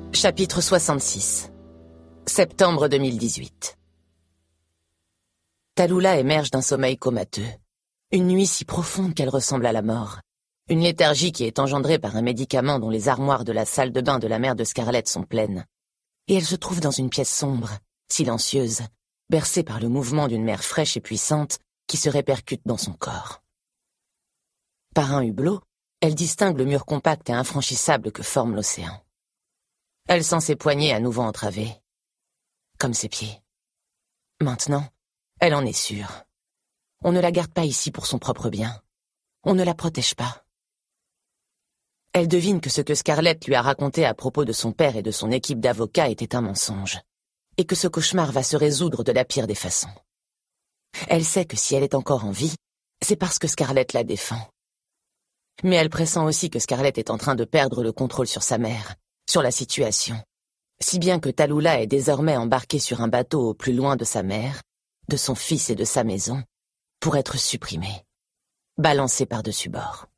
Chapitre 66. Septembre 2018. Tallulah émerge d'un sommeil comateux. Une nuit si profonde qu'elle ressemble à la mort. Une léthargie qui est engendrée par un médicament dont les armoires de la salle de bain de la mère de Scarlett sont pleines. Et elle se trouve dans une pièce sombre, silencieuse, bercée par le mouvement d'une mer fraîche et puissante qui se répercute dans son corps. Par un hublot, elle distingue le mur compact et infranchissable que forme l'océan. Elle sent ses poignets à nouveau entravés, comme ses pieds. Maintenant, elle en est sûre. On ne la garde pas ici pour son propre bien. On ne la protège pas. Elle devine que ce que Scarlett lui a raconté à propos de son père et de son équipe d'avocats était un mensonge, et que ce cauchemar va se résoudre de la pire des façons. Elle sait que si elle est encore en vie, c'est parce que Scarlett la défend. Mais elle pressent aussi que Scarlett est en train de perdre le contrôle sur sa mère, sur la situation, si bien que Tallulah est désormais embarquée sur un bateau au plus loin de sa mère, de son fils et de sa maison, pour être supprimée, balancée par-dessus bord.